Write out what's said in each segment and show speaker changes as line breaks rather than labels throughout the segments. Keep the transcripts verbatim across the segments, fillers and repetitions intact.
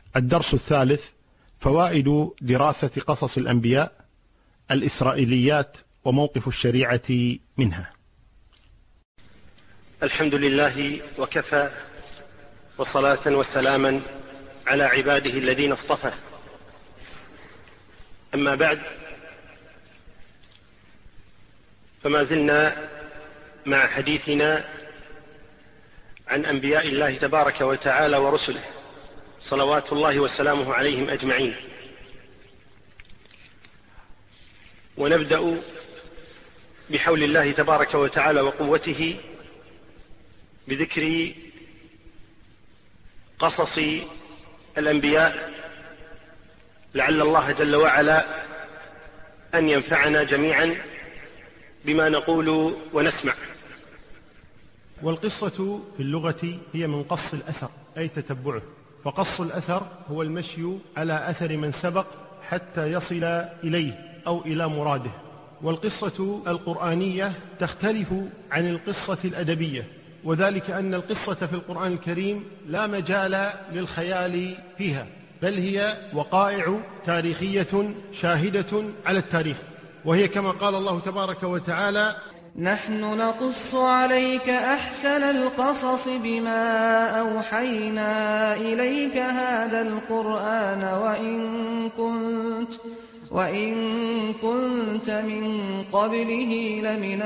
الدرس الثالث: فوائد دراسة قصص الأنبياء، الإسرائيليات وموقف الشريعة منها.
الحمد لله وكفى، وصلاة وسلاما على عباده الذين اصطفى. أما بعد، فما زلنا مع حديثنا عن أنبياء الله تبارك وتعالى ورسله صلوات الله وسلامه عليهم أجمعين، ونبدأ بحول الله تبارك وتعالى وقوته بذكر قصص الأنبياء، لعل الله جل وعلا أن ينفعنا جميعا بما نقول ونسمع.
والقصة في اللغة هي من قص الأثر، أي تتبعه، فقص الأثر هو المشي على أثر من سبق حتى يصل إليه أو إلى مراده. والقصة القرآنية تختلف عن القصة الأدبية، وذلك أن القصة في القرآن الكريم لا مجال للخيال فيها، بل هي وقائع تاريخية شاهدة على التاريخ، وهي كما قال الله تبارك وتعالى:
نحن نقص عليك أحسن القصص بما أوحينا إليك هذا القرآن وإن كنت, وإن كنت من قبله لمن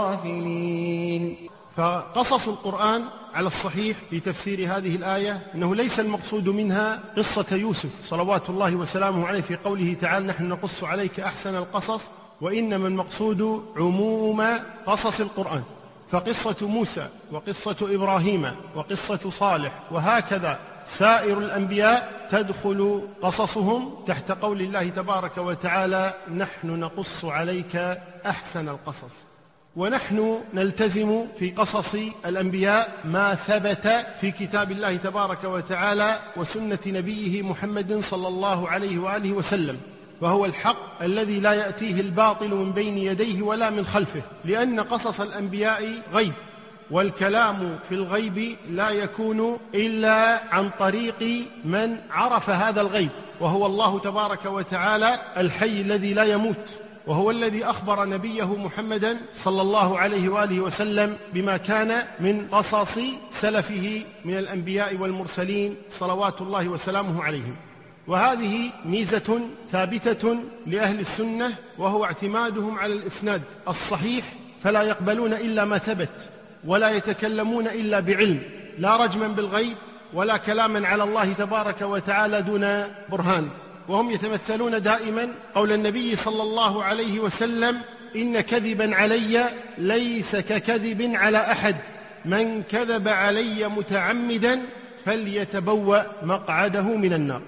الغافلين.
فقصص القرآن على الصحيح في تفسير هذه الآية أنه ليس المقصود منها قصة يوسف صلوات الله وسلامه عليه في قوله تعالى: نحن نقص عليك أحسن القصص، وإنما المقصود عموم قصص القرآن، فقصة موسى وقصة إبراهيم وقصة صالح وهكذا سائر الأنبياء تدخل قصصهم تحت قول الله تبارك وتعالى: نحن نقص عليك أحسن القصص. ونحن نلتزم في قصص الأنبياء ما ثبت في كتاب الله تبارك وتعالى وسنة نبيه محمد صلى الله عليه وآله وسلم، وهو الحق الذي لا يأتيه الباطل من بين يديه ولا من خلفه، لأن قصص الأنبياء غيب، والكلام في الغيب لا يكون إلا عن طريق من عرف هذا الغيب، وهو الله تبارك وتعالى الحي الذي لا يموت، وهو الذي أخبر نبيه محمدا صلى الله عليه وآله وسلم بما كان من قصص سلفه من الأنبياء والمرسلين صلوات الله وسلامه عليهم. وهذه ميزة ثابتة لأهل السنة، وهو اعتمادهم على الإسناد الصحيح، فلا يقبلون إلا ما ثبت، ولا يتكلمون إلا بعلم، لا رجما بالغيب ولا كلاما على الله تبارك وتعالى دون برهان. وهم يتمثلون دائما قول النبي صلى الله عليه وسلم: إن كذبا علي ليس ككذب على أحد، من كذب علي متعمدا فليتبوأ مقعده من النار.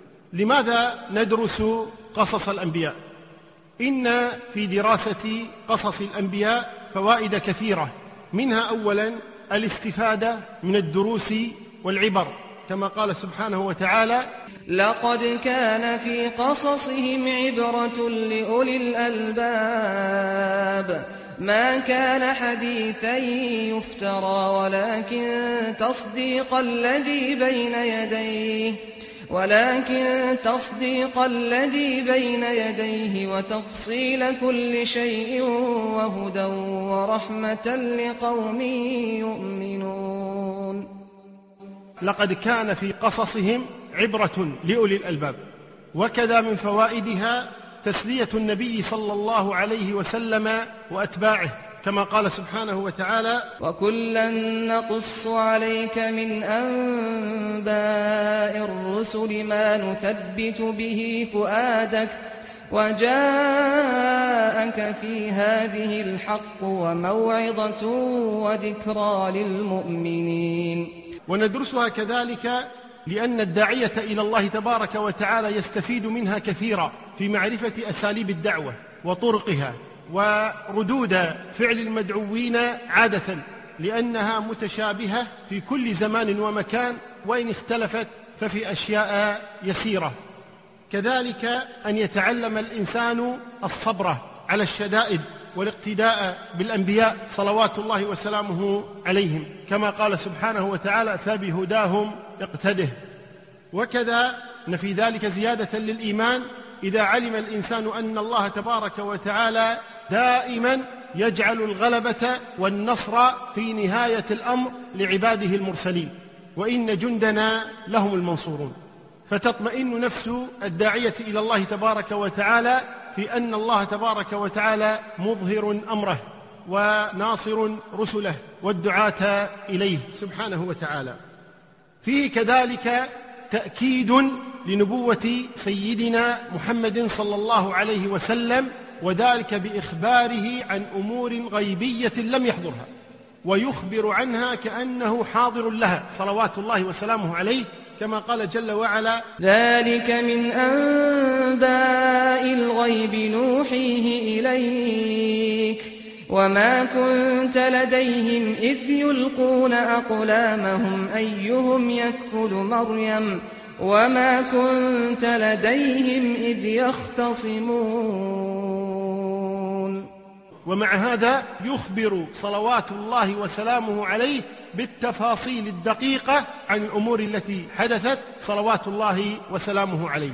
لماذا ندرس قصص الأنبياء؟ إن في دراسة قصص الأنبياء فوائد كثيرة، منها أولا الاستفادة من الدروس والعبر، كما قال سبحانه وتعالى:
لقد كان في قصصهم عبرة لأولي الألباب ما كان حديثا يفترى ولكن تصديق الذي بين يديه ولكن تصديق الذي بين يديه وتفصيل كل شيء وهدى ورحمة لقوم يؤمنون.
لقد كان في قصصهم عبرة لأولي الألباب. وكذا من فوائدها تسلية النبي صلى الله عليه وسلم وأتباعه، كما قال سبحانه وتعالى:
وكلا نقص عليك من أنباء الرسل ما نثبت به فؤادك وجاءك في هذه الحق وموعظة وذكرى للمؤمنين.
وندرسها كذلك لأن الداعية إلى الله تبارك وتعالى يستفيد منها كثيرا في معرفة أساليب الدعوة وطرقها وردود فعل المدعوين عادة، لأنها متشابهة في كل زمان ومكان، وإن اختلفت ففي أشياء يسيرة. كذلك أن يتعلم الإنسان الصبر على الشدائد والاقتداء بالأنبياء صلوات الله وسلامه عليهم، كما قال سبحانه وتعالى: فبهداهم اقتده. وكذا أن في ذلك زيادة للإيمان إذا علم الإنسان أن الله تبارك وتعالى دائما يجعل الغلبة والنصر في نهاية الأمر لعباده المرسلين، وإن جندنا لهم المنصورون. فتطمئن نفس الداعية إلى الله تبارك وتعالى في أن الله تبارك وتعالى مظهر أمره وناصر رسله والدعاة إليه سبحانه وتعالى. فيه كذلك تأكيد لنبوة سيدنا محمد صلى الله عليه وسلم، وذلك بإخباره عن أمور غيبية لم يحضرها، ويخبر عنها كأنه حاضر لها صلوات الله وسلامه عليه، كما قال جل وعلا:
ذلك من أنباء الغيب نوحيه إليك وما كنت لديهم إذ يلقون أقلامهم أيهم يكفل مريم وما كنت لديهم إذ يختصمون.
ومع هذا يخبر صلوات الله وسلامه عليه بالتفاصيل الدقيقة عن الأمور التي حدثت صلوات الله وسلامه عليه.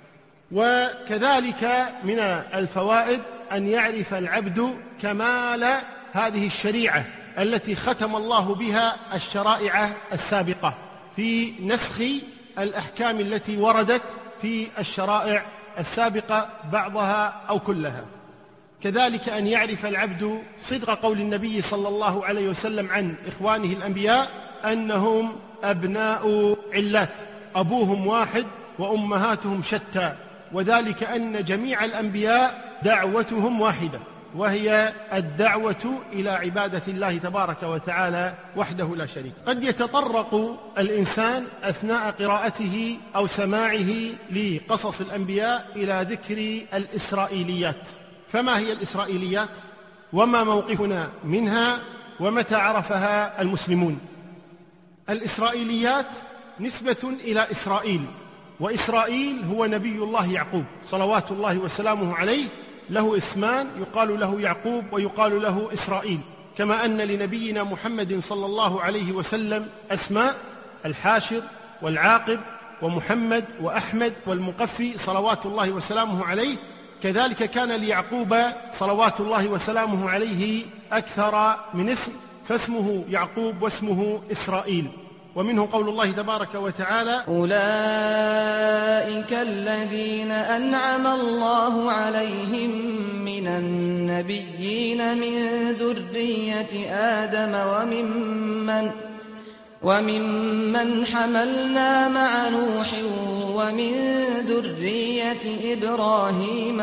وكذلك من الفوائد أن يعرف العبد كمال هذه الشريعة التي ختم الله بها الشرائع السابقة في نسخ الأحكام التي وردت في الشرائع السابقة بعضها أو كلها. كذلك أن يعرف العبد صدق قول النبي صلى الله عليه وسلم عن إخوانه الأنبياء أنهم أبناء علات، أبوهم واحد وأمهاتهم شتى، وذلك أن جميع الأنبياء دعوتهم واحدة، وهي الدعوة إلى عبادة الله تبارك وتعالى وحده لا شريك. قد يتطرق الإنسان أثناء قراءته أو سماعه لقصص الأنبياء إلى ذكر الإسرائيليات. فما هي الإسرائيليات؟ وما موقفنا منها؟ ومتى عرفها المسلمون؟ الإسرائيليات نسبة إلى إسرائيل، وإسرائيل هو نبي الله يعقوب صلوات الله وسلامه عليه، له اسمان، يقال له يعقوب ويقال له إسرائيل، كما أن لنبينا محمد صلى الله عليه وسلم أسماء: الحاشر والعاقب ومحمد وأحمد والمقفي صلوات الله وسلامه عليه. كذلك كان ليعقوب صلوات الله وسلامه عليه أكثر من اسم، فاسمه يعقوب واسمه إسرائيل. ومنه قول الله تبارك وتعالى:
أولئك الذين أنعم الله عليهم من النبيين من ذرية آدم وممن, وممن حملنا مع نوح ومن ذرية إبراهيم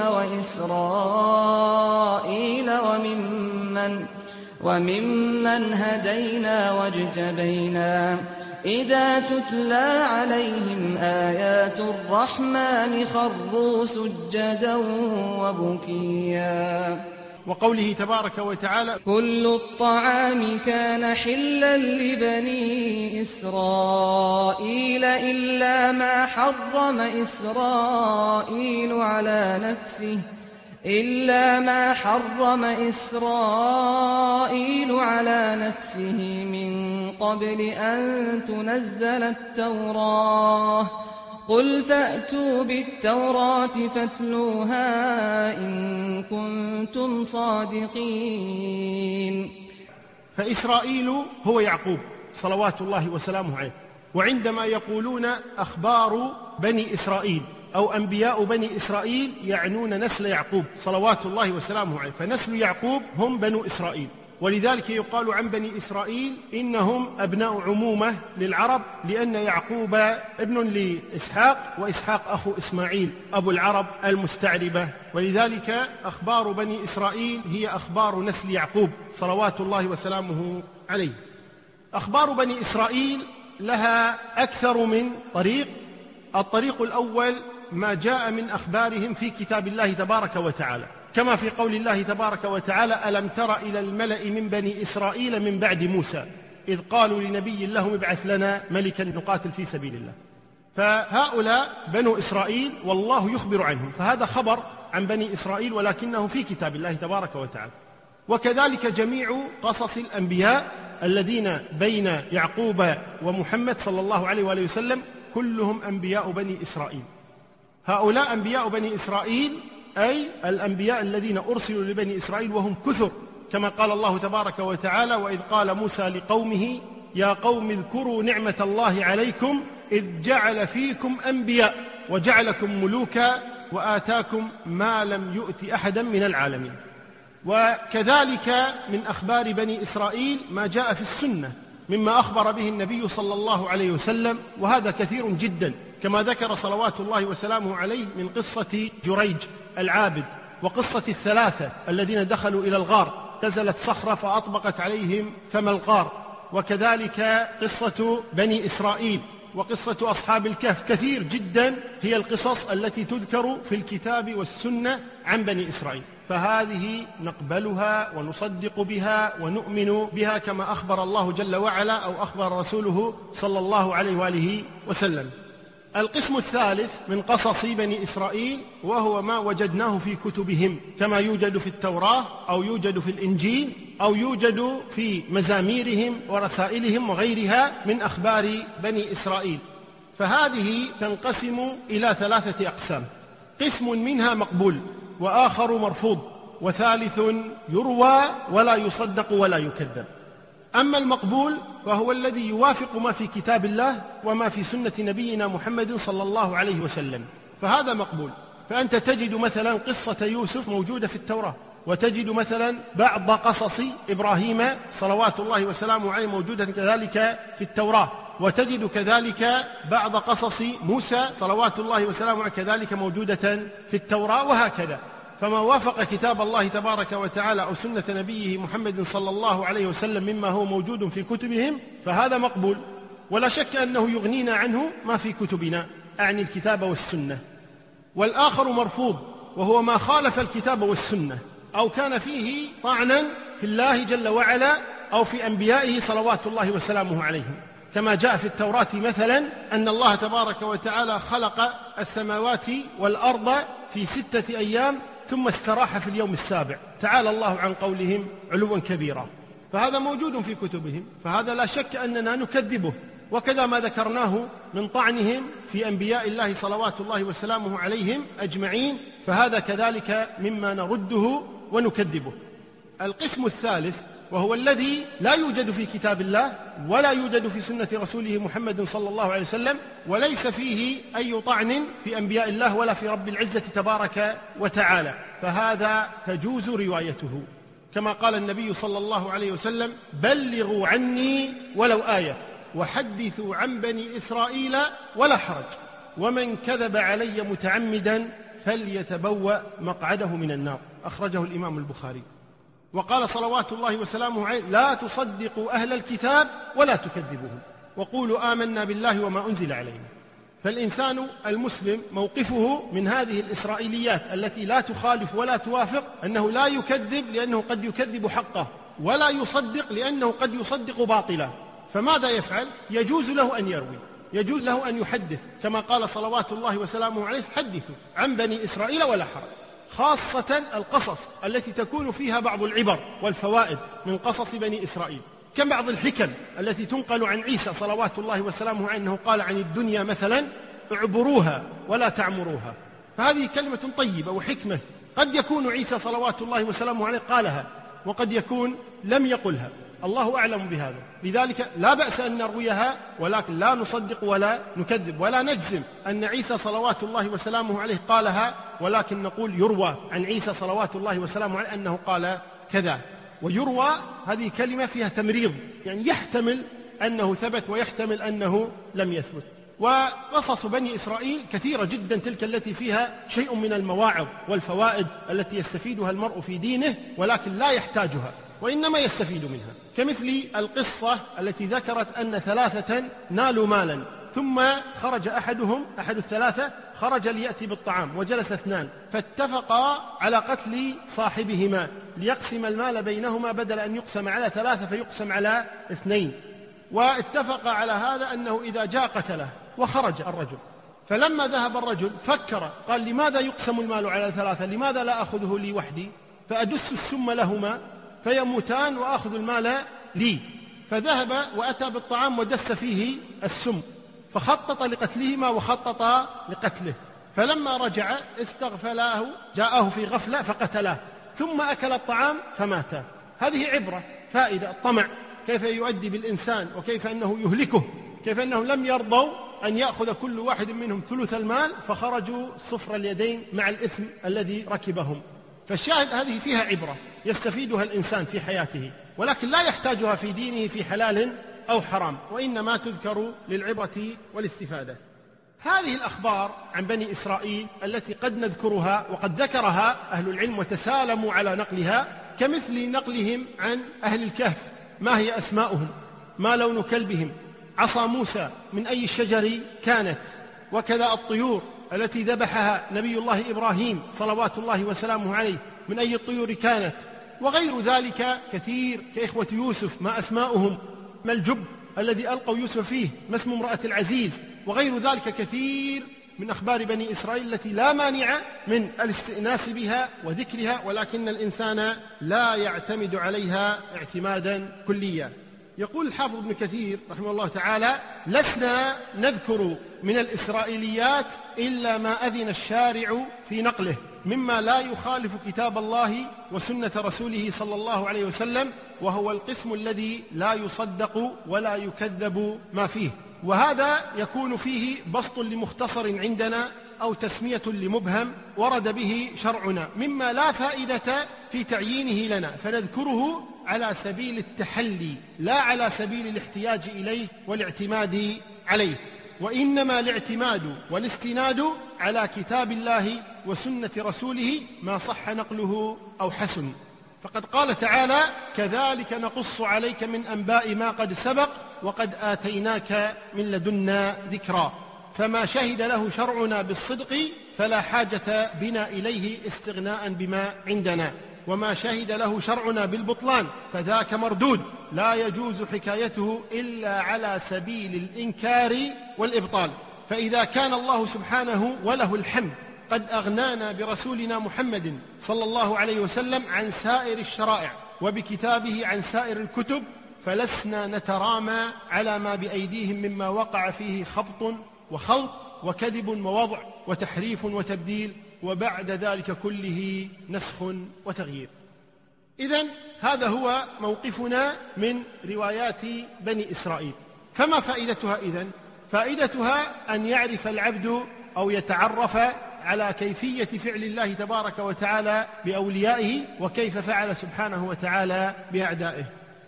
وإسرائيل وممن, وممن هدينا واجتبينا إذا تتلى عليهم آيات الرحمن خروا سجدا وبكيا.
وقوله تبارك وتعالى:
كل الطعام كان حلا لبني إسرائيل إلا ما حرم إسرائيل على نفسه إلا ما حرم إسرائيل على نفسه من قبل أن تنزل التوراة قل فأتوا بالتوراة فاتلوها إن كنتم صادقين.
فإسرائيل هو يعقوب صلوات الله وسلامه عليه. وعندما يقولون أخبار بني إسرائيل أو أنبياء بني إسرائيل يعنون نسل يعقوب صلوات الله وسلامه عليه، فنسل يعقوب هم بنو إسرائيل. ولذلك يقال عن بني إسرائيل إنهم أبناء عمومة للعرب، لأن يعقوب ابن لإسحاق، وإسحاق أخو إسماعيل أبو العرب المستعربة. ولذلك أخبار بني إسرائيل هي أخبار نسل يعقوب صلوات الله وسلامه عليه. أخبار بني إسرائيل لها أكثر من طريق. الطريق الأول ما جاء من أخبارهم في كتاب الله تبارك وتعالى، كما في قول الله تبارك وتعالى: ألم تر إلى الملأ من بني إسرائيل من بعد موسى إذ قالوا لنبي لهم ابعث لنا ملكا نقاتل في سبيل الله. فهؤلاء بنو إسرائيل والله يخبر عنهم، فهذا خبر عن بني إسرائيل ولكنه في كتاب الله تبارك وتعالى. وكذلك جميع قصص الأنبياء الذين بين يعقوب ومحمد صلى الله عليه وآله وسلم كلهم أنبياء بني إسرائيل. هؤلاء أنبياء بني إسرائيل أي الأنبياء الذين أرسلوا لبني إسرائيل وهم كثر، كما قال الله تبارك وتعالى: وإذ قال موسى لقومه يا قوم اذكروا نعمة الله عليكم إذ جعل فيكم أنبياء وجعلكم ملوكا وآتاكم ما لم يؤت أحدا من العالمين. وكذلك من أخبار بني إسرائيل ما جاء في السنة مما أخبر به النبي صلى الله عليه وسلم، وهذا كثير جدا، كما ذكر صلوات الله وسلامه عليه من قصة جريج العابد، وقصة الثلاثة الذين دخلوا إلى الغار نزلت صخرة فأطبقت عليهم فم الغار، وكذلك قصة بني إسرائيل وقصة أصحاب الكهف. كثير جدا هي القصص التي تذكر في الكتاب والسنة عن بني إسرائيل، فهذه نقبلها ونصدق بها ونؤمن بها كما أخبر الله جل وعلا أو أخبر رسوله صلى الله عليه وآله وسلم. القسم الثالث من قصص بني إسرائيل وهو ما وجدناه في كتبهم، كما يوجد في التوراة أو يوجد في الإنجيل أو يوجد في مزاميرهم ورسائلهم وغيرها من أخبار بني إسرائيل. فهذه تنقسم إلى ثلاثة أقسام: قسم منها مقبول، وآخر مرفوض، وثالث يروى ولا يصدق ولا يكذب. أما المقبول فهو الذي يوافق ما في كتاب الله وما في سنة نبينا محمد صلى الله عليه وسلم، فهذا مقبول. فأنت تجد مثلا قصة يوسف موجودة في التوراة، وتجد مثلا بعض قصص إبراهيم صلوات الله وسلامه عليه موجودة كذلك في التوراة، وتجد كذلك بعض قصص موسى صلوات الله وسلامه عليه كذلك موجودة في التوراة، وهكذا. فما وافق كتاب الله تبارك وتعالى أو سنة نبيه محمد صلى الله عليه وسلم مما هو موجود في كتبهم فهذا مقبول، ولا شك أنه يغنينا عنه ما في كتبنا، أعني الكتاب والسنة. والآخر مرفوض، وهو ما خالف الكتاب والسنة أو كان فيه طعنا في الله جل وعلا أو في أنبيائه صلوات الله وسلامه عليهم، كما جاء في التوراة مثلا أن الله تبارك وتعالى خلق السماوات والأرض في ستة أيام ثم استراح في اليوم السابع، تعالى الله عن قولهم علوا كبيرا. فهذا موجود في كتبهم، فهذا لا شك أننا نكذبه. وكذا ما ذكرناه من طعنهم في أنبياء الله صلوات الله وسلامه عليهم أجمعين، فهذا كذلك مما نرده ونكذبه. القسم الثالث وهو الذي لا يوجد في كتاب الله ولا يوجد في سنة رسوله محمد صلى الله عليه وسلم، وليس فيه أي طعن في أنبياء الله ولا في رب العزة تبارك وتعالى، فهذا تجوز روايته، كما قال النبي صلى الله عليه وسلم: بلغوا عني ولو آية وحدثوا عن بني إسرائيل ولا حرج، ومن كذب علي متعمدا فليتبوأ مقعده من النار. أخرجه الإمام البخاري. وقال صلوات الله وسلامه عليه: لا تصدقوا أهل الكتاب ولا تكذبوهم، وقولوا آمنا بالله وما أنزل علينا. فالإنسان المسلم موقفه من هذه الإسرائيليات التي لا تخالف ولا توافق أنه لا يكذب لأنه قد يكذب حقه، ولا يصدق لأنه قد يصدق باطلا. فماذا يفعل؟ يجوز له أن يروي، يجوز له أن يحدث، كما قال صلوات الله وسلامه عليه: حدثوا عن بني إسرائيل ولا حرج. خاصة القصص التي تكون فيها بعض العبر والفوائد من قصص بني إسرائيل، كبعض الحكم التي تنقل عن عيسى صلوات الله وسلامه عليه أنه قال عن الدنيا مثلا: اعبروها ولا تعمروها. فهذه كلمة طيبة وحكمة، قد يكون عيسى صلوات الله وسلامه عليه قالها وقد يكون لم يقلها، الله أعلم بهذا. لذلك لا بأس أن نرويها، ولكن لا نصدق ولا نكذب ولا نجزم أن عيسى صلوات الله وسلامه عليه قالها، ولكن نقول يروى عن عيسى صلوات الله وسلامه عليه أنه قال كذا. ويروى هذه كلمة فيها تمريض، يعني يحتمل أنه ثبت ويحتمل أنه لم يثبت. وقصص بني إسرائيل كثيرة جدا، تلك التي فيها شيء من المواعظ والفوائد التي يستفيدها المرء في دينه ولكن لا يحتاجها وإنما يستفيد منها، كمثل القصة التي ذكرت أن ثلاثة نالوا مالا ثم خرج أحدهم أحد الثلاثة خرج ليأتي بالطعام، وجلس اثنان فاتفقا على قتل صاحبهما ليقسم المال بينهما بدل أن يقسم على ثلاثة فيقسم على اثنين، واتفق على هذا أنه إذا جاء قتله. وخرج الرجل، فلما ذهب الرجل فكر قال: لماذا يقسم المال على ثلاثة؟ لماذا لا أخذه لي وحدي فأدس السم لهما فيموتان وأخذ المال لي؟ فذهب وأتى بالطعام ودس فيه السم، فخطط لقتلهما وخطط لقتله، فلما رجع استغفلاه جاءه في غفلة فقتلاه، ثم أكل الطعام فمات. هذه عبرة فائدة، الطمع كيف يؤدي بالإنسان وكيف أنه يهلكه، كيف أنهم لم يرضوا أن يأخذ كل واحد منهم ثلث المال فخرجوا صفر اليدين مع الإثم الذي ركبهم. فالشاهد هذه فيها عبرة يستفيدها الإنسان في حياته، ولكن لا يحتاجها في دينه في حلال أو حرام، وإنما تذكر للعبرة والاستفادة. هذه الأخبار عن بني إسرائيل التي قد نذكرها وقد ذكرها أهل العلم وتسالموا على نقلها، كمثل نقلهم عن أهل الكهف ما هي أسماؤهم، ما لون كلبهم، عصا موسى من أي الشجر كانت، وكذا الطيور التي ذبحها نبي الله إبراهيم صلوات الله وسلامه عليه من أي الطيور كانت، وغير ذلك كثير كإخوة يوسف ما أسماؤهم، ما الجب الذي ألقوا يوسف فيه، ما اسم امرأة العزيز، وغير ذلك كثير من أخبار بني إسرائيل التي لا مانع من الاستئناس بها وذكرها، ولكن الإنسان لا يعتمد عليها اعتمادا كليا. يقول الحافظ ابن كثير رحمه الله تعالى: لسنا نذكر من الإسرائيليات إلا ما أذن الشارع في نقله مما لا يخالف كتاب الله وسنة رسوله صلى الله عليه وسلم، وهو القسم الذي لا يصدق ولا يكذب ما فيه، وهذا يكون فيه بسط لمختصر عندنا أو تسمية لمبهم ورد به شرعنا مما لا فائدة في تعيينه لنا، فنذكره على سبيل التحلي لا على سبيل الاحتياج إليه والاعتماد عليه، وإنما الاعتماد والاستناد على كتاب الله وسنة رسوله ما صح نقله أو حسن. فقد قال تعالى: كذلك نقص عليك من أنباء ما قد سبق وقد آتيناك من لدنا ذكرا، فما شهد له شرعنا بالصدق فلا حاجة بنا إليه استغناء بما عندنا، وما شهد له شرعنا بالبطلان فذاك مردود لا يجوز حكايته إلا على سبيل الإنكار والإبطال. فإذا كان الله سبحانه وله الحمد قد أغنانا برسولنا محمد صلى الله عليه وسلم عن سائر الشرائع وبكتابه عن سائر الكتب، فلسنا نترامى على ما بأيديهم مما وقع فيه خبط وخلط وكذب ووضع وتحريف وتبديل، وبعد ذلك كله نسخ وتغيير. إذن هذا هو موقفنا من روايات بني إسرائيل. فما فائدتها إذن؟ فائدتها أن يعرف العبد أو يتعرف على كيفية فعل الله تبارك وتعالى بأوليائه وكيف فعل سبحانه وتعالى بأعدائه.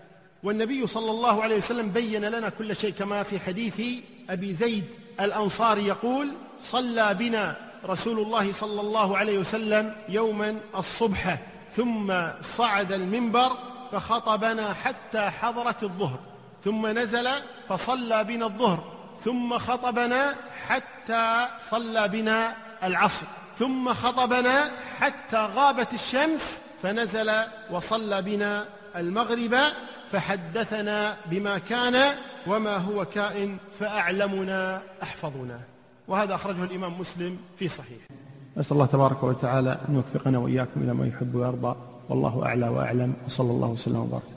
والنبي صلى الله عليه وسلم بين لنا كل شيء، كما في حديث أبي زيد الأنصاري يقول: صلى بنا رسول الله صلى الله عليه وسلم يوما الصبح ثم صعد المنبر فخطبنا حتى حضرت الظهر، ثم نزل فصلى بنا الظهر، ثم خطبنا حتى صلى بنا العصر، ثم خطبنا حتى غابت الشمس فنزل وصلى بنا المغرب، فحدثنا بما كان وما هو كائن فأعلمنا أحفظنا. وهذا أخرجه الإمام مسلم في صحيح.
أسأل الله تبارك وتعالى أن يوفقنا وإياكم إلى ما يحب ويرضى، والله أعلى وأعلم، وصلى الله وسلم وبارك.